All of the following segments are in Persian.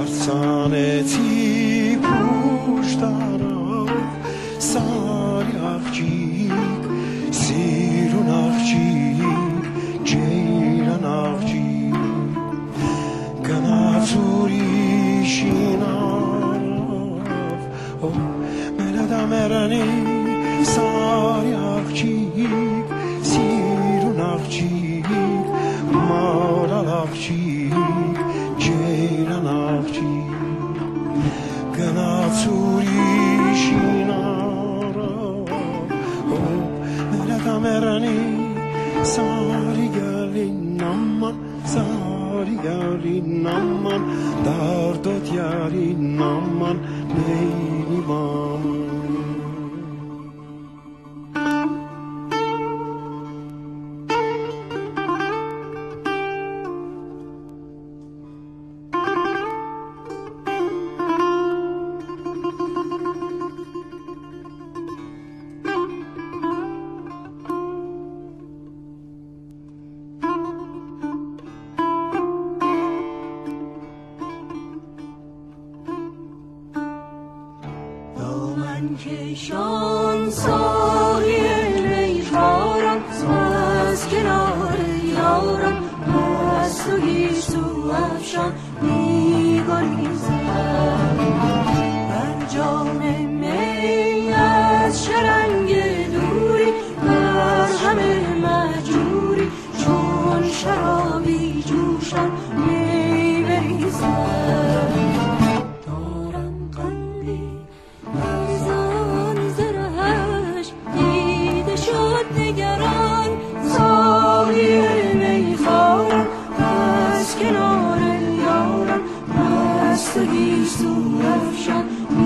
ترسانتی پوش دارم ساری اخجیک سیرون اخجیک جیران اخجیک گناتوری شیناف ملدا مرانی ساری اخجیک سیرون اخجیک مالال اخجیک جیران اخجیک گناتوری شیناف ملدا مرانی ساری گلی نمان ساری گلی نمان دردت یاری نمان نیلی مامان کشان ساقی میخوارم از کنار یارم از تو گیسو افشان میگریزم بر جام می از شرنگ دوری بر همه مجبوری چون شرابی جوشم میبریزم گیسو افشان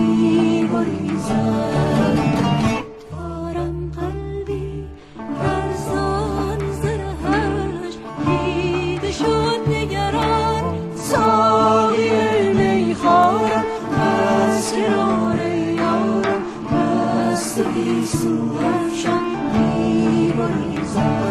می‌گریزد دارم قلبی فرزان زرهش دیده شد نگران ساقی میخوارم از کنار یارم دست گیسو افشان می‌گریزد